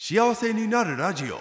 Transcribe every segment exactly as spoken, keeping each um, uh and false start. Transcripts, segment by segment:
幸せになるラジオ。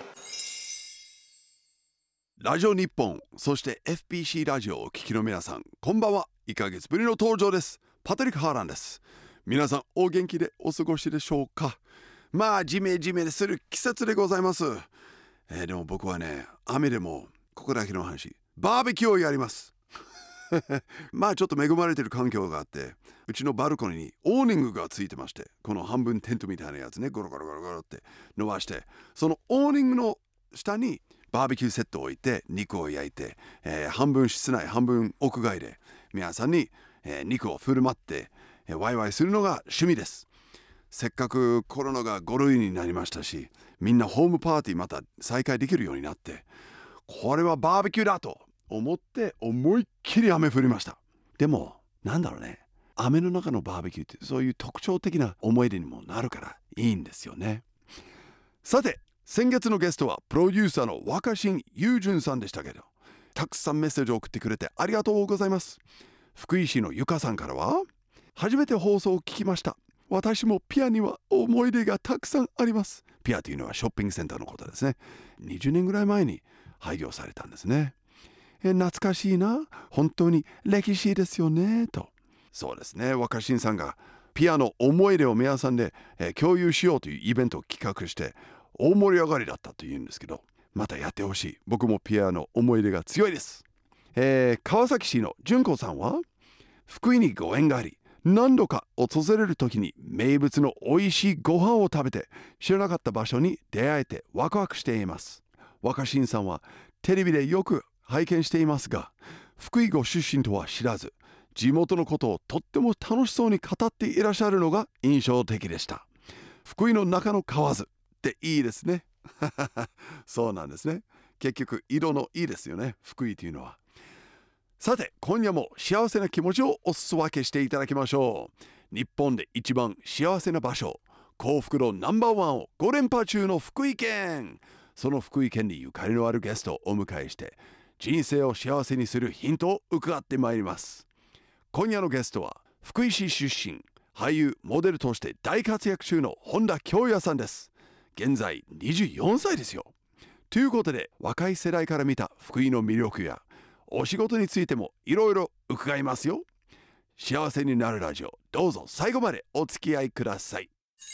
ラジオ日本、そして エフピーシー ラジオをお聞きの皆さん、こんばんは。いっかげつぶりの登場です。パトリック・ハーランです。皆さんお元気でお過ごしでしょうか。まあジメジメする季節でございます。えー、でも僕はね、雨でもここだけの話、バーベキューをやりますまあちょっと恵まれてる環境があって、うちのバルコニーにオーニングがついてまして、この半分テントみたいなやつね、ゴロゴロゴロゴロって伸ばして、そのオーニングの下にバーベキューセットを置いて肉を焼いて、えー、半分室内半分屋外で皆さんに、えー、肉を振る舞って、えー、ワイワイするのが趣味です。せっかくコロナがご類になりましたし、みんなホームパーティーまた再開できるようになって、これはバーベキューだと思って思いっきり雨降りました。でもなんだろうね、雨の中のバーベキューってそういう特徴的な思い出にもなるからいいんですよね。さて、先月のゲストはプロデューサーの若新雄純さんでしたけど、たくさんメッセージを送ってくれてありがとうございます。福井市のゆかさんからは、初めて放送を聞きました。私もピアには思い出がたくさんあります。ピアというのはショッピングセンターのことですね。にじゅうねんぐらい前に廃業されたんですね。え懐かしいな、本当に歴史ですよねと。そうですね、若新さんがピアの思い出を皆さんで、えー、共有しようというイベントを企画して大盛り上がりだったというんですけど、またやってほしい。僕もピアの思い出が強いです。えー、川崎市の純子さんは、福井にご縁があり、何度か訪れる時に名物の美味しいご飯を食べて、知らなかった場所に出会えてワクワクしています。若新さんはテレビでよく拝見していますが、福井ご出身とは知らず、地元のことをとっても楽しそうに語っていらっしゃるのが印象的でした。福井の中の河津っていいですねそうなんですね。結局色のいいですよね、福井というのは。さて、今夜も幸せな気持ちをお裾分けしていただきましょう。日本で一番幸せな場所、幸福度ナンバーワンをご連覇中の福井県。その福井県にゆかりのあるゲストをお迎えして、人生を幸せにするヒントを伺ってまいります。今夜のゲストは福井市出身、俳優モデルとして大活躍中の本田恭也さんです。現在にじゅうよんさいですよ。ということで、若い世代から見た福井の魅力やお仕事についてもいろいろ伺いますよ。幸せになるラジオ、どうぞ最後までお付き合いください。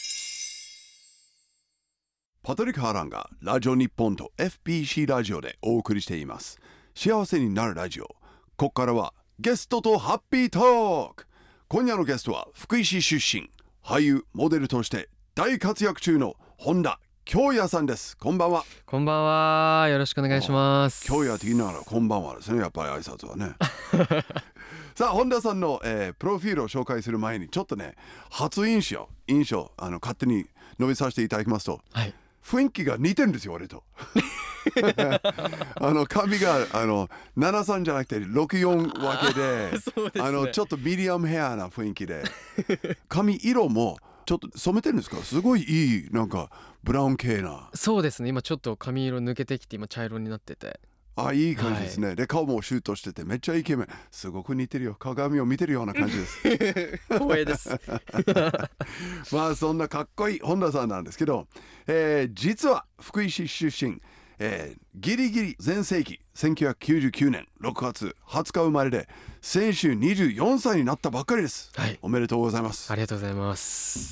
パトリック・ハーランがラジオ日本と エフピーシー ラジオでお送りしています。幸せになるラジオ。ここからはゲストとハッピートーク。今夜のゲストは福井市出身、俳優モデルとして大活躍中の本田恭也さんです。こんばんは。 こんばんは。よろしくお願いします。 恭也って言いながらこんばんはですね。やっぱり挨拶はねさあ、本田さんの、えー、プロフィールを紹介する前にちょっとね、初印象印象あの勝手に述べさせていただきますと、 はい、 雰囲気が似てるんですよ、俺とあの髪があのななさんじゃなくてろくよん分け で, そうですね、 あのちょっとミディアムヘアな雰囲気で髪色もちょっと染めてるんですか？すごいいい、なんかブラウン系な。 そうですね、今ちょっと髪色抜けてきて今茶色になってて、 あ、いい感じですね、はい、で顔もシュートしててめっちゃイケメン。すごく似てるよ、鏡を見てるような感じです光栄ですまあそんなかっこいい本田さんなんですけど、えー、実は福井市出身、えー、ギリギリ全盛期せんきゅうひゃくきゅうじゅうきゅうねんろくがつはつか生まれで、先週にじゅうよんさいになったばっかりです、 はい、 おめでとうございます。 ありがとうございます。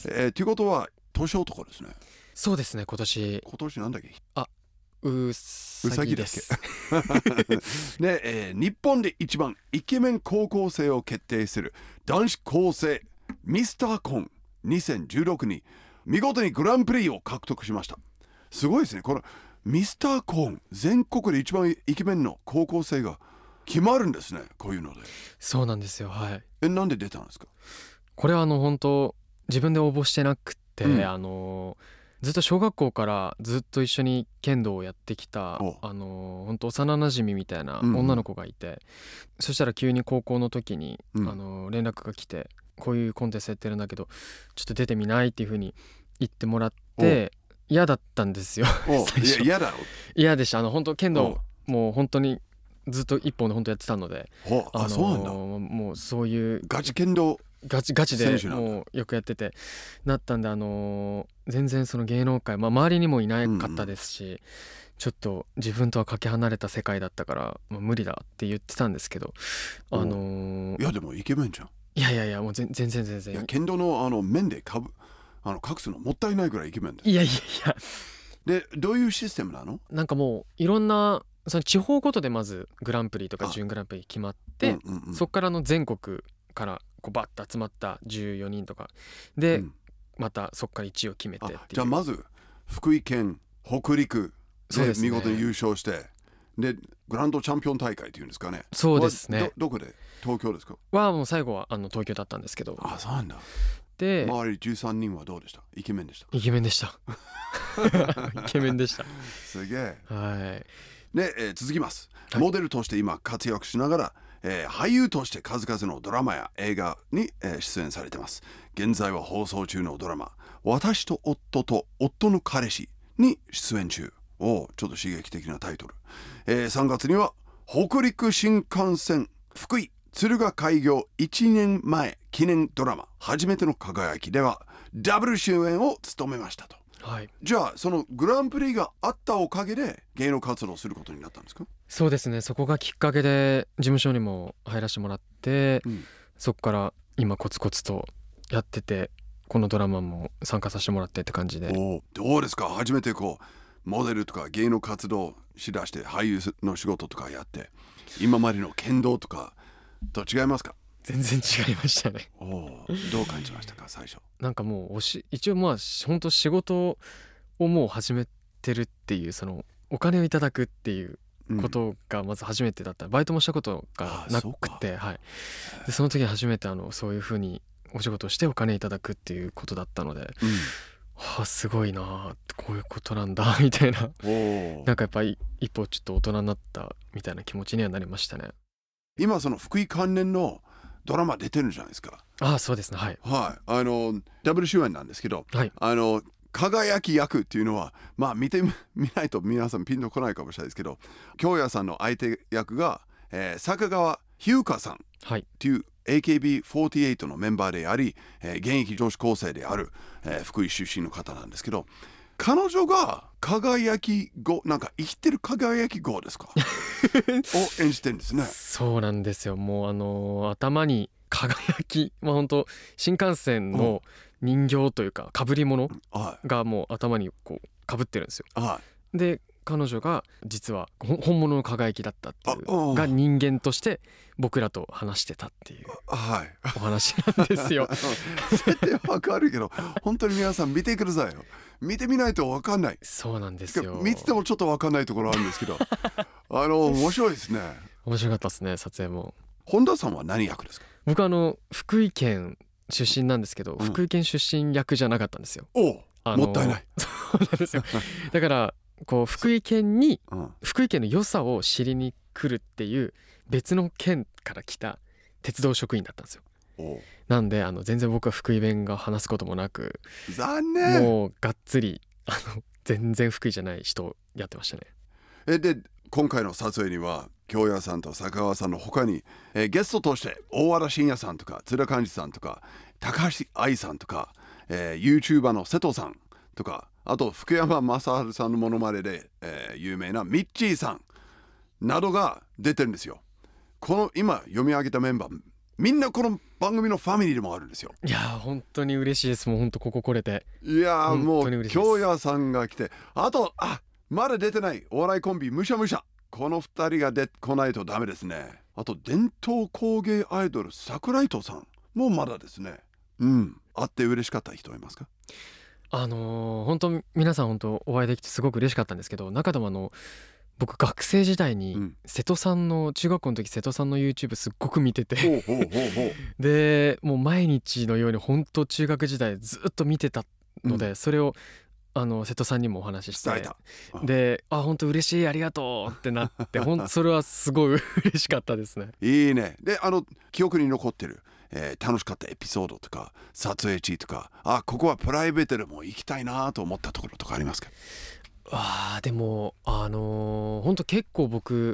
えー、ということは年男ですね。 そうですね、今年今年なんだっけ、 あうさぎですで、えー、日本で一番イケメン高校生を決定する男子高生ミスターコンにせんじゅうろくに見事にグランプリを獲得しました。すごいですね、このミスターコン、全国で一番イケメンの高校生が決まるんですね、こういうので。 そうなんですよ、はい。 え、なんで出たんですか？ これはあの本当自分で応募してなくて、うん、あのずっと小学校からずっと一緒に剣道をやってきたあの本当幼なじみみたいな女の子がいて、うんうん、そしたら急に高校の時に、うん、あの連絡が来て、こういうコンテストやってるんだけどちょっと出てみないっていう風に言ってもらって、嫌だったんですよ最初。 嫌だろ？ 嫌でした。あの本当剣道もう本当にずっと一本で本当やってたので、 あ、あ、そうなんだ。 もうそういうガチ剣道ガチガチでもうよくやっててなったんで、あのー、全然その芸能界、まあ、周りにもいなかったですし、うんうん、ちょっと自分とはかけ離れた世界だったから、まあ、無理だって言ってたんですけど、あのー、 いやでもイケメンじゃん。 いやいやいやもう全然全然全然。 いや剣道のあの面でかぶあの隠すのもったいないぐらいイケメンです。 いやいやいや。 でどういうシステムなの？ なんかもういろんなその地方ごとでまずグランプリとか準グランプリ決まって、うんうんうん、そこからの全国からこうバッと集まったじゅうよにんとかで、うん、またそこからいちいを決めてっていう。 じゃあまず福井県北陸で見事に優勝して、でグランドチャンピオン大会っていうんですかね。 そうですね。 ど, どこで？東京ですか？ はもう最後はあの東京だったんですけど。 あ、そうなんだ。 で周りじゅうさんにんはどうでした？イケメンでした？ イケメンでしたイケメンでした。 すげえ。 はい。 で、えー、続きます、はい、モデルとして今活躍しながら、えー、俳優として数々のドラマや映画に、えー、出演されてます。現在は放送中のドラマ私と夫と夫の彼氏に出演中。おちょっと刺激的なタイトル、えー、さんがつには北陸新幹線福井敦賀開業いちねんまえ記念ドラマ初めての輝きではダブル主演を務めましたと。はい、じゃあそのグランプリがあったおかげで芸能活動をすることになったんですか？ そうですね、そこがきっかけで事務所にも入らせてもらって、うん、そこから今コツコツとやってて、このドラマも参加させてもらってって感じで。 おどうですか？初めてこうモデルとか芸能活動しだして俳優の仕事とかやって今までの剣道とかと違いますか？ 全然違いましたね。 おどう感じましたか最初？ なんかもうおし一応まあ本当仕事をもう始めてるっていう、そのお金をいただくっていうことがまず初めてだった、うん、バイトもしたことがなくて、はい、でその時に初めてあのそういうふうにお仕事をしてお金いただくっていうことだったので、うん、はあ、すごいなこういうことなんだみたいななんかやっぱり一歩ちょっと大人になったみたいな気持ちにはなりましたね。 今その福井関連のドラマ出てるじゃないですか。 ああそうですね、はい、 はい、あのダブル主演なんですけど、はい、あの輝き役っていうのはまあ見てみないと皆さんピンとこないかもしれないですけど、京也さんの相手役が、えー、坂川日向さんっていう、はい、エーケービーフォーティーエイト のメンバーであり、えー、現役女子高生である、えー、福井出身の方なんですけど、彼女が輝き語なんか生きてる輝き語ですかを演じてるんですね。 そうなんですよ。もうあのー、頭に輝き、まあ本当新幹線の人形というか被り物がもう頭にこう被ってるんですよ。はい、で彼女が実は本物の輝きだったっていうが人間として僕らと話してたっていうお話なんですよ。 絶対わかるけど本当に皆さん見てくださいよ。見てみないとわかんない。 そうなんですよ。 見ててもちょっとわかんないところあるんですけどあの面白いですね。 面白かったですね、撮影も。 本田さんは何役ですか？ 僕はあの福井県出身なんですけど、うん、福井県出身役じゃなかったんですよ。 おあのもったいない。 そうなんですよ。だからこう福井県に、うん、福井県の良さを知りに来るっていう別の県から来た鉄道職員だったんですよ。なんであの全然僕は福井弁が話すこともなく、 残念。 もうがっつりあの全然福井じゃない人をやってましたね。 えで今回の撮影には京也さんと坂川さんの他に、えー、ゲストとして大原慎也さんとか津田寛治さんとか高橋愛さんとか、えー、YouTuber の瀬戸さんとか、あと福山雅治さんのモノマネで、えー、有名なミッチーさんなどが出てるんですよ。この今読み上げたメンバーみんなこの番組のファミリーでもあるんですよ。 いやー本当に嬉しいです。もう本当ここ来れて、 いやーもう京也さんが来て、あとあまだ出てないお笑いコンビむしゃむしゃ、このふたりが出こないとダメですね。あと伝統工芸アイドル桜井戸さんもまだですね。うん会って嬉しかった人いますか？ あのー、本当皆さん本当お会いできてすごく嬉しかったんですけど、中でもあの僕学生時代に瀬戸さんの、中学校の時瀬戸さんの YouTube すっごく見ててでもう毎日のように本当中学時代ずっと見てたので、うん、それをあの瀬戸さんにもお話しして、であ本当嬉しいありがとうってなってほんそれはすごい嬉しかったですね。 いいね。であの記憶に残ってる、えー、楽しかったエピソードとか撮影地とか、あここはプライベートでも行きたいなと思ったところとかありますか？ あでもあのー、ほんと結構僕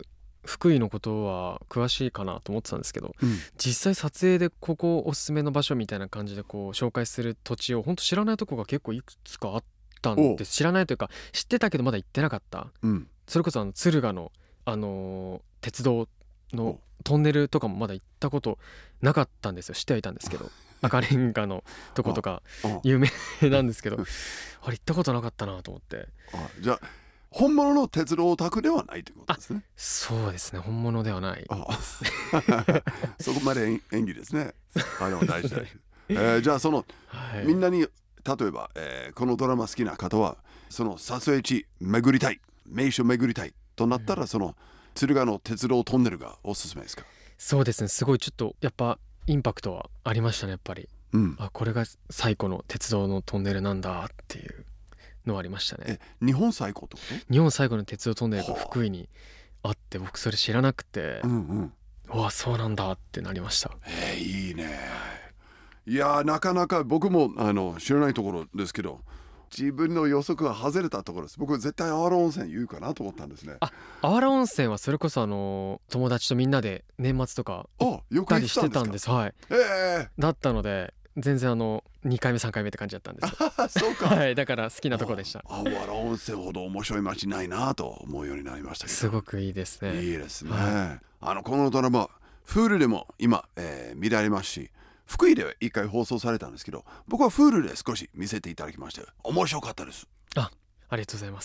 福井のことは詳しいかなと思ってたんですけど、 うん、 実際撮影でここおすすめの場所みたいな感じでこう紹介する土地を本当知らないとこが結構いくつかあったんです。知らないというか知ってたけどまだ行ってなかった、 うん、 それこそあの敦賀の、あのー鉄道のトンネルとかもまだ行ったことなかったんですよ。知ってはいたんですけど赤レンガのとことか有名なんですけど、あれ行ったことなかったなと思って。 あ、じゃあ本物の鉄道オタクではないということですね。 そうですね、本物ではない。 あそこまで演技ですね。あ、でも大事大事、えー、じゃあその、はい、みんなに例えば、えー、このドラマ好きな方はその撮影地巡りたい、名所巡りたいとなったら、うん、その敦賀の鉄道トンネルがおすすめですか？ そうですね、すごいちょっとやっぱインパクトはありましたね、やっぱり、うん、あ、これが最古の鉄道のトンネルなんだっていうのはありましたね。 え、日本最古ってこと？ 日本最古の鉄道トンネルが福井にあって、僕それ知らなくて、うんうん、うわ、そうなんだってなりました。 えー、いいね。いやなかなか僕もあの知らないところですけど、自分の予測が外れたところです。僕絶対あわら温泉言うかなと思ったんですね。 あ、あわら温泉はそれこそあの友達とみんなで年末とか行ったりしてたんです。はい、えー、だったので全然あのにかいめさんかいめって感じだったんですそうかはい、だから好きなとこでした。 あわら温泉ほど面白い街ないなと思うようになりましたけど、 すごくいいですね。 いいですね、はい、あのこのドラマ Hulu でも今、えー、見られますし、福井でいっかい放送されたんですけど、僕は Hulu で少し見せていただきました。面白かったです。 あ、ありがとうございます。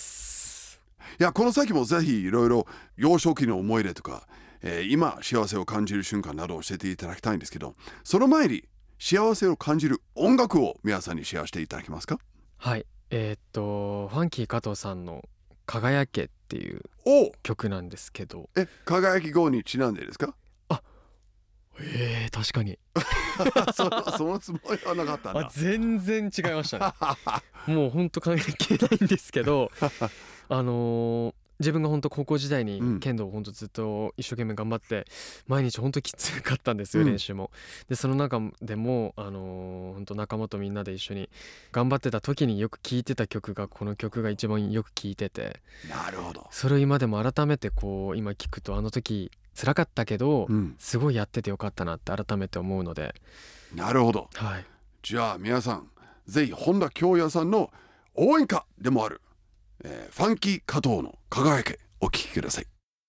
いや、この先もぜひいろいろ幼少期の思い出とか、えー、今幸せを感じる瞬間などを教えていただきたいんですけど、その前に幸せを感じる音楽を皆さんにシェアしていただけますか？ はい、えー、っとファンキー加藤さんの輝けっていう曲なんですけど。 え、輝き号にちなんでですか？ あ、えー、確かにそ, そのつもりはなかったんだ。 あ、全然違いましたねもうほんと関係ないんですけどあのー自分が本当高校時代に剣道を本当ずっと一生懸命頑張って毎日本当きつかったんですよ、練習も。でその中でもあのー、本当仲間とみんなで一緒に頑張ってた時によく聴いてた曲がこの曲が一番よく聴いてて、 なるほど。 それを今でも改めてこう今聞くと、あの時辛かったけど、うん、すごいやっててよかったなって改めて思うので。 なるほど、はい、じゃあ皆さんぜひ本田恭也さんの応援歌でもあるえー、ファンキー加藤の輝けお聴きください。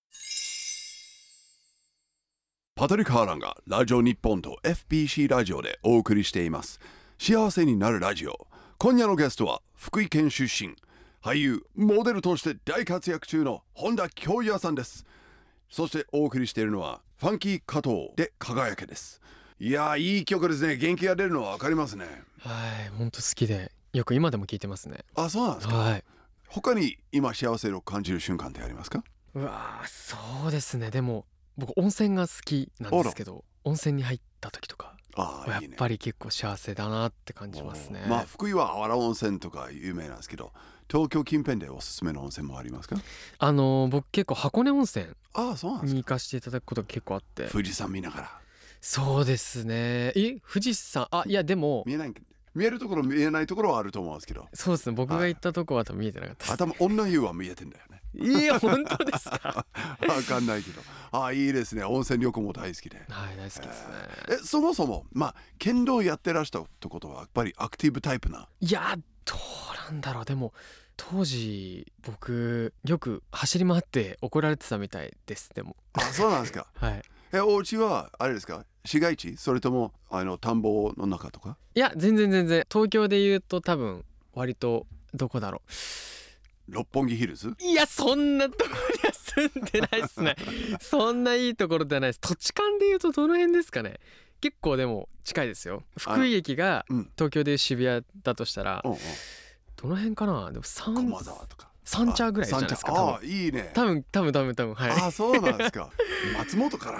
パトリック・ハーランがラジオ日本と エフピーシー ラジオでお送りしています幸せになるラジオ。今夜のゲストは福井県出身、俳優モデルとして大活躍中の本田恭也さんです。そしてお送りしているのはファンキー加藤で輝けです。いやー、いい曲ですね。元気が出るのは分かりますね。 はい、本当好きでよく今でも聴いてますね。 あ、そうなんですか。はい、他に今幸せを感じる瞬間ってありますか？ うわー、そうですね。でも僕温泉が好きなんですけど、温泉に入った時とかあやっぱり結構幸せだなって感じますね。 まあ福井はあわら温泉とか有名なんですけど、東京近辺でおすすめの温泉もありますか？ あのー、僕結構箱根温泉あそうなんですかに行かせていただくことが結構あって。 富士山見ながら。 そうですね。え、富士山、あ、いやでも見えない、見えるところ見えないところはあると思うんですけど。 そうですね、僕が行ったとこは多分見えてなかったです。 頭女湯は見えてんだよね。 いや本当ですかわかんないけど、あいいですね。温泉旅行も大好きで。 はい、大好きですね。 えー、そもそもまあ剣道やってらしたってことはやっぱりアクティブタイプな。 いやどうなんだろう。でも当時僕よく走り回って怒られてたみたいです。でもあ、そうなんですかはい。 え、お家はあれですか、市街地、それともあの田んぼの中とか？ いや全然全然、東京で言うと多分割とどこだろう、 六本木ヒルズ？ いやそんなところには住んでないっすねそんないいところではないです。土地勘で言うとどの辺ですかね。結構でも近いですよ。福井駅が東京でいう渋谷だとしたら、うんうん、どの辺かな。でも三駒沢とか三茶ぐらいじゃないですか。 ああいいね。 多分多分多分多分はい。 あそうなんですか松本かな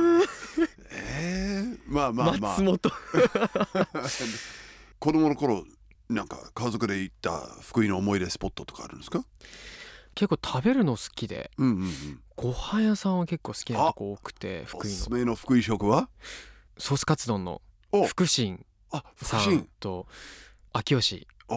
えー、まあまあまあ松本子供の頃なんか家族で行った福井の思い出スポットとかあるんですか？ 結構食べるの好きで、 うんうんうん、 ご飯屋さんは結構好きなとこ多くて、福井のおすすめの福井食はソースカツ丼の福神さんと秋吉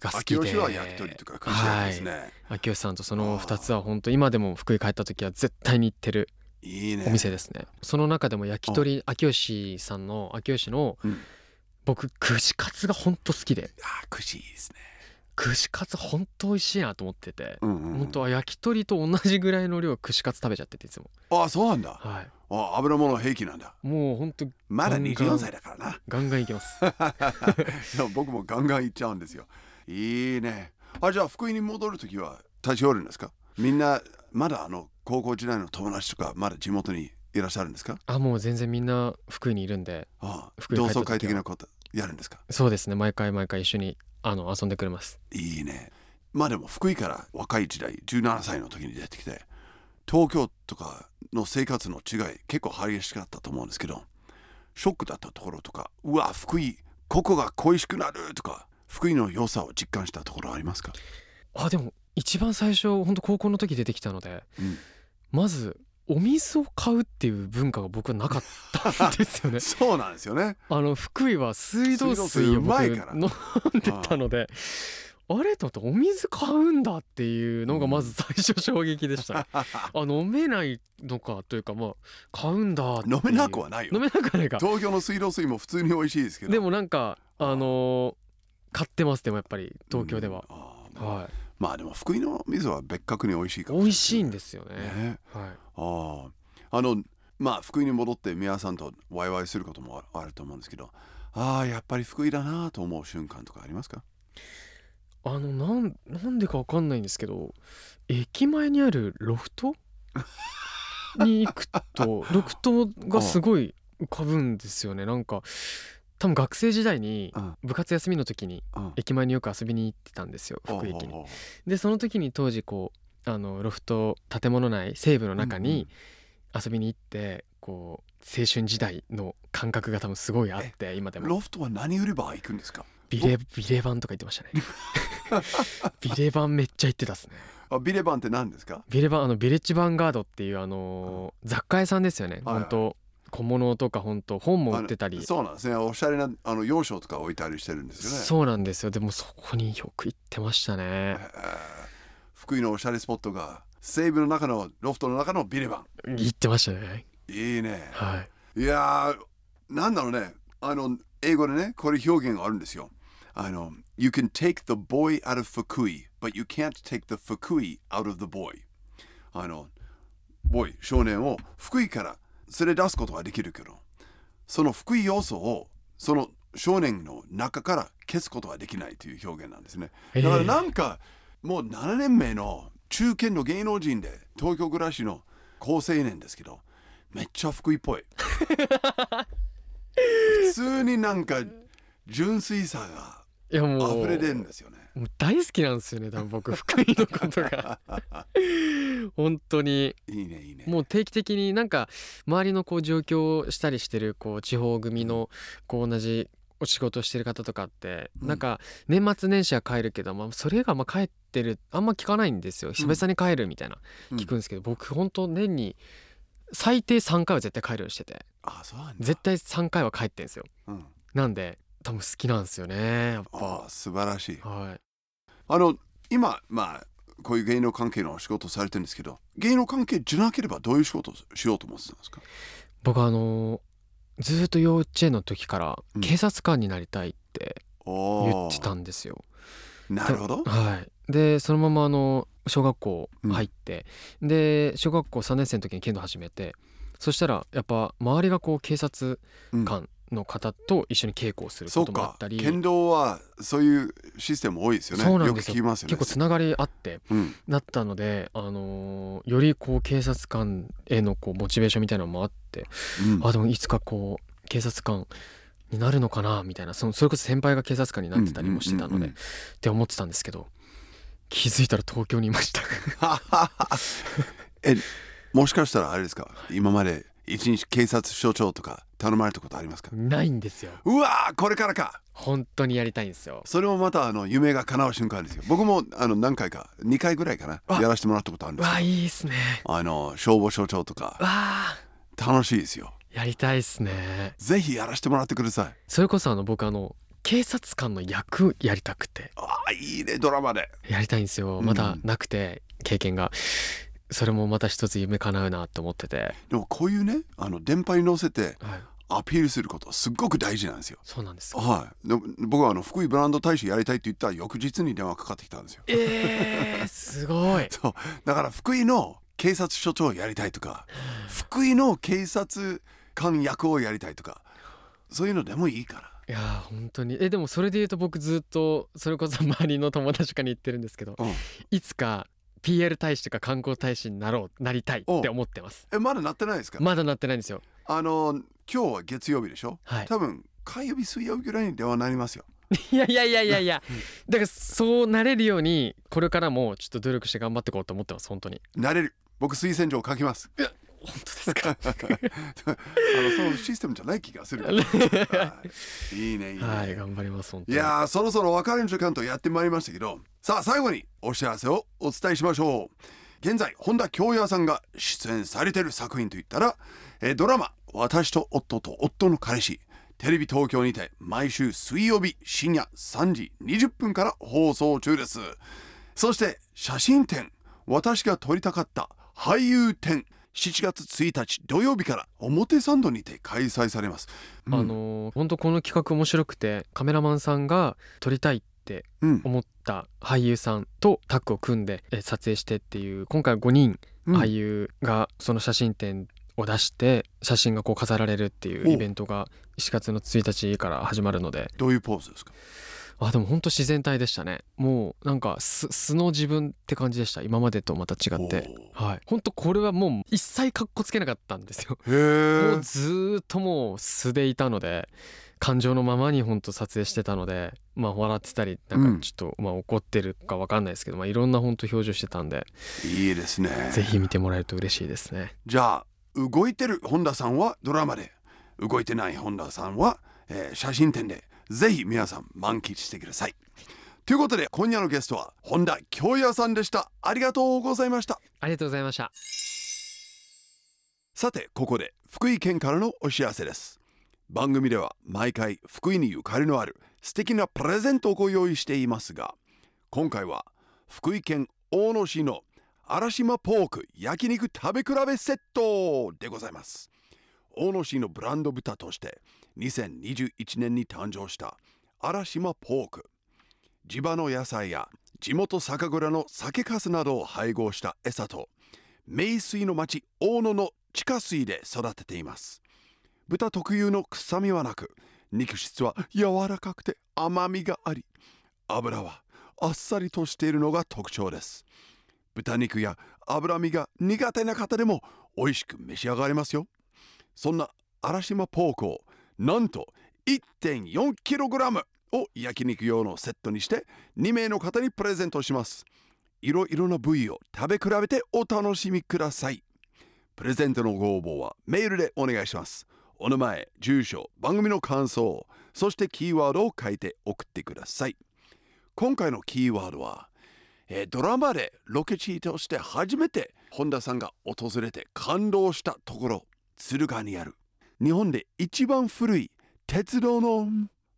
が好きで、 秋吉は焼き鳥とか串焼きですね、はい、 秋吉さんとそのふたつは本当今でも福井帰った時は絶対に行ってるお店ですね。いいね。その中でも焼き鳥秋吉さんの秋吉の、うん、僕串カツが本当好きで、 あ串いいですね。 串カツ本当美味しいなと思ってて、 うんうんうん、 本当は焼き鳥と同じぐらいの量串カツ食べちゃってていつも。 ああそうなんだ、 はい、 あ油物平気なんだ。 もう本当まだにじゅうよんさいだからな。 ガンガンいきます僕もガンガンいっちゃうんですよ。いいね。あじゃあ福井に戻るときは立ち寄るんですか？みんなまだあの高校時代の友達とかまだ地元にいらっしゃるんですか？ あもう全然みんな福井にいるんで。 ああ福井同窓会的なことやるんですか？そうですね、 毎回毎回一緒にあの遊んでくれます。 いいね。まあでも福井から若い時代じゅうななさいの時に出てきて東京とかの生活の違い結構激しかったと思うんですけど、ショックだったところとか、うわ福井ここが恋しくなるとか、福井の良さを実感したところありますか？ あでも一番最初本当高校の時出てきたので、うん、まずお水を買うっていう文化が僕はなかったんですよねそうなんですよね。 あの福井は水道水を僕飲んでたので、あれと思ってお水買うんだっていうのがまず最初衝撃でした、ね、あ飲めないのかというか、まあ買うんだっていう。 飲めなくはないよ。 飲めなくはないか。 東京の水道水も普通に美味しいですけど、 でもなんかあのー、買ってます。でもやっぱり東京では、 うん、 はい、 まあでも福井の水は別格に美味しいかもしれない。 美味しいんですよね、 ね、 はい、 ああのまあ福井に戻って皆さんとワイワイすることもあると思うんですけど、ああやっぱり福井だなと思う瞬間とかありますか？ あのなん、なんでかわかんないんですけど、駅前にあるロフトに行くとロフトがすごい浮かぶんですよね。なんか多分学生時代に部活休みの時に駅前によく遊びに行ってたんですよ、福井駅に。でその時に当時こうあのロフト建物内西部の中に遊びに行って、こう青春時代の感覚が多分すごいあって、今でも。 ロフトは何売り場行くんですか？ ビレビレバンとか言ってましたねビレバンめっちゃ言ってたっすね。 あビレバンって何ですか？ ビレバンあのビレッジヴァンガードっていうあのー、雑貨屋さんですよね、はいはい、本当小物とか本当本も売ってたり。 そうなんですね。おしゃれなあの洋書とか置いたりしてるんですよね。 そうなんですよ。でもそこによく行ってましたね、えー、 福井のおしゃれスポットが西部の中のロフトの中のビレバン行ってましたね。 いいね、 はい、 いやーなんだろうね、あの英語でねこれ表現があるんですよ。あの You can take the boy out of Fukui but you can't take the Fukui out of the boy。 あのボーイ少年を福井から連れ出すことはできるけど、その福井要素をその少年の中から消すことはできないという表現なんですね。だからなんかもうななねんめの中堅の芸能人で東京暮らしの高青年ですけど、めっちゃ福井っぽい普通になんか純粋さが溢れてるんですよね。 もう大好きなんですよね、多分僕福井のことが本当にいいねいいね。 もう定期的になんか周りのこう上京したりしてるこう地方組のこう同じお仕事してる方とかって、うん、なんか年末年始は帰るけど、まあ、それがまあ帰ってるあんま聞かないんですよ。久々に帰るみたいな、うん、聞くんですけど、僕本当年に最低さんかいは絶対帰るようにしてて、 あそうなんだ、 絶対さんかいは帰ってんですよ、 うん、 なんで多分好きなんですよねやっぱ。 あ素晴らしい、 はい、 あの今まあこういう芸能関係の仕事をされてるんですけど、芸能関係じゃなければどういう仕事をしようと思ってたんですか？ 僕あのずっと幼稚園の時から警察官になりたいって言ってたんですよ、 うん、なるほど、 はい、でそのままあの小学校入って、うん、で小学校さんねん生の時に剣道始めて、そしたらやっぱ周りがこう警察官の方と一緒に稽古をすることもあったり、 うん、そうか剣道はそういうシステム多いですよね。 そうなんですよ、 よく聞きますよね。 結構つながりあって、うん、なったので、あのー、よりこう警察官へのこうモチベーションみたいなのもあって、うん、あでもいつかこう警察官になるのかなみたいな、そのそれこそ先輩が警察官になってたりもしてたので、うんうんうんうん、って思ってたんですけど、気づいたら東京にいましたえもしかしたらあれですか、今まで一日警察署長とか頼まれたことありますか？ ないんですよ。 うわーこれからか。 本当にやりたいんですよ。 それもまたあの夢が叶う瞬間ですよ。僕もあの何回かにかいぐらいかなやらせてもらったことあるんですけど、 わいいですね。 あの消防署長とかわ楽しいですよ。 やりたいですね。 ぜひやらせてもらってください。 それこそあの僕あの警察官の役やりたくて。 ああ、いいね、ドラマでやりたいんですよ。まだなくて、うん、経験が。それもまた一つ夢叶うなって思ってて。 でもこういうね、あの電波に乗せてアピールすることはすっごく大事なんですよ。 そうなんですよ。はい。で僕はあの福井ブランド大使やりたいって言ったら翌日に電話かかってきたんですよ。 えー、すごい。 そう。だから福井の警察署長をやりたいとか、福井の警察官役をやりたいとか、そういうのでもいいから。 いやー本当に。えでもそれで言うと僕ずっとそれこそ周りの友達とかに言ってるんですけど、うん、いつかピーエル 大使とか観光大使になろうなりたいって思ってます。 えまだなってないですか？ まだなってないんですよ。 あの今日は月曜日でしょ、 はい、 多分火曜日水曜日ぐらいに電話になりますよ。 いやいやいやいやいやだからそうなれるようにこれからもちょっと努力して頑張っていこうと思ってます。本当になれる。僕推薦状書きます。 いや本当ですか？ あのそのシステムじゃない気がする。はい、いいねいいね。 はい頑張ります本当に。 いやーそろそろお別れの時間とやってまいりましたけど、さあ最後にお知らせをお伝えしましょう。現在本田恭也さんが出演されている作品といったら、えー、ドラマ私と夫と夫の彼氏、テレビ東京にて毎週水曜日深夜さんじにじゅっぷんから放送中です。そして写真展私が撮りたかった俳優展、しちがつついたち土曜日から表参道にて開催されます。 うん、あのー、本当この企画面白くて、カメラマンさんが撮りたいって思った俳優さんとタッグを組んで撮影してっていう、今回ごにん俳優がその写真展を出して写真がこう飾られるっていうイベントがしがつのついたちから始まるので。 どういうポーズですか？ あでも本当自然体でしたね。もうなんか素素の自分って感じでした。今までとまた違って、はい、本当これはもう一切カッコつけなかったんですよ。 へー。 もうずっともう素でいたので、感情のままに本当撮影してたので、まあ笑ってたりなんかちょっと、うん、まあ怒ってるか分かんないですけど、まあいろんな本当表情してたんで、 いいですね。 ぜひ見てもらえると嬉しいですね。 じゃあ動いてる本田さんはドラマで、動いてない本田さんは、えー、写真展でぜひ皆さん満喫してください。ということで今夜のゲストは本田恭也さんでした。ありがとうございました。 ありがとうございました。 さてここで福井県からのお知らせです。番組では毎回福井にゆかりのある素敵なプレゼントをご用意していますが、今回は福井県大野市の嵐島ポーク焼肉食べ比べセットでございます。大野市のブランド豚としてにせんにじゅういちねんに誕生した嵐島ポーク、地場の野菜や地元酒蔵の酒粕などを配合した餌と名水の町大野の地下水で育てています。豚特有の臭みはなく、肉質は柔らかくて甘みがあり、油はあっさりとしているのが特徴です。豚肉や脂身が苦手な方でも美味しく召し上がれますよ。そんな嵐島ポークをなんと いってんよんキログラム を焼肉用のセットにしてにめいの方にプレゼントします。いろいろな部位を食べ比べてお楽しみください。プレゼントのご応募はメールでお願いします。お名前、住所、番組の感想、そしてキーワードを書いて送ってください。今回のキーワードは、えー、ドラマでロケ地として初めて本田さんが訪れて感動したところ、敦賀にある日本で一番古い鉄道の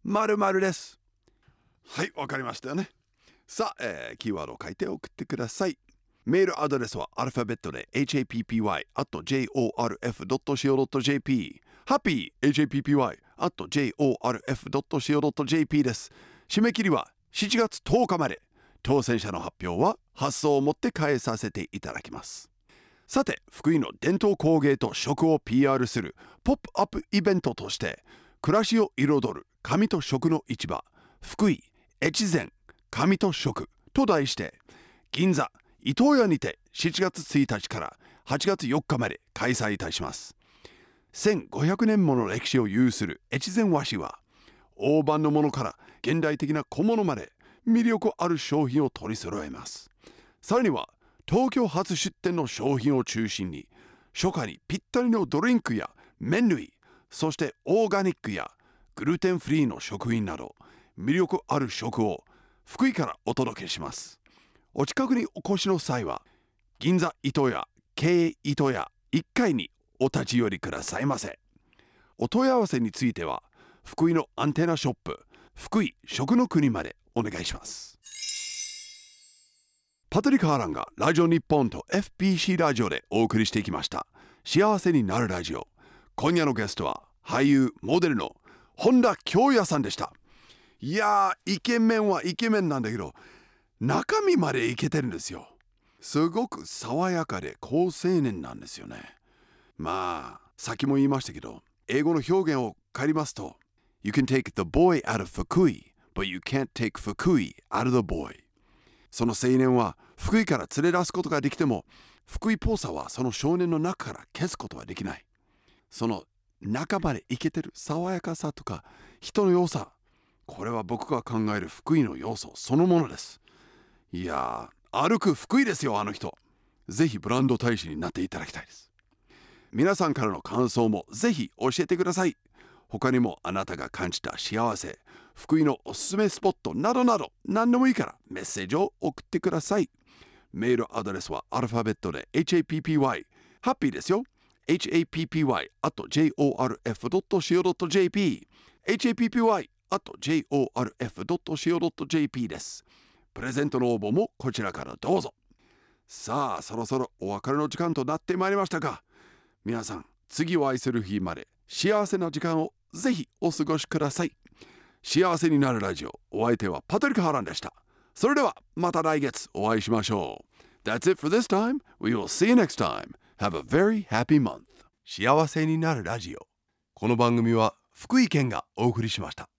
〇〇です。はい、わかりましたよね。さあ、えー、キーワードを書いて送ってください。メールアドレスはアルファベットで エイチエーピーピーワイ アット ジェイオーアールエフ ドット シーオー ドット ジェーピー ハッピー エイチエーピーピーワイ アット ジェイオーアールエフ ドット シーオー ドット ジェーピー です。締め切りはしちがつとおかまで。当選者の発表は発送をもって返させていただきます。さて、福井の伝統工芸と食を ピーアール するポップアップイベントとして、暮らしを彩る紙と食の市場、福井越前紙と食と題して、銀座伊東屋にてしちがつついたちからはちがつよっかまで開催いたします。せんごひゃくねんもの歴史を有する越前和紙は、大判のものから現代的な小物まで魅力ある商品を取り揃えます。さらには東京初出店の商品を中心に、初夏にぴったりのドリンクや麺類、そしてオーガニックやグルテンフリーの食品など魅力ある食を福井からお届けします。お近くにお越しの際は銀座伊東屋経営伊東屋いっかいにお立ち寄りくださいませ。お問い合わせについては福井のアンテナショップ福井食の国までお願いします。パトリック・ハーランがラジオ日本と エフピーシー ラジオでお送りしてきました幸せになるラジオ。今夜のゲストは俳優モデルの本田恭也さんでした。いやー、イケメンはイケメンなんだけど中身までイケてるんですよ。すごく爽やかで好青年なんですよね。まあさっきも言いましたけど、英語の表現を借りますと You can take the boy out of Fukui, but you can't take Fukui out of the boy。 その青年は福井から連れ出すことができても、福井っぽさはその少年の中から消すことはできない。その中までイケてる爽やかさとか人の良さ、これは僕が考える福井の要素そのものです。いやー、歩く福井ですよ、あの人。ぜひブランド大使になっていただきたいです。皆さんからの感想もぜひ教えてください。他にもあなたが感じた幸せ、福井のおすすめスポットなどなど何でもいいからメッセージを送ってください。メールアドレスはアルファベットで ハッピー ですよ。ハッピー アット ジェイオーアールエフ ドット シーオー ドット ジェーピー ハッピー アット ジェイオーアールエフ ドット シーオー ドット ジェーピー です。プレゼントの応募もこちらからどうぞ。さあ、そろそろお別れの時間となってまいりましたが、皆さん、次を愛する日まで幸せな時間をぜひお過ごしください。幸せになるラジオ、お相手はパトリック・ハーランでした。それではまた来月お会いしましょう。That's it for this time. We will see you next time. Have a very happy month. 幸せになるラジオ。この番組は福井県がお送りしました。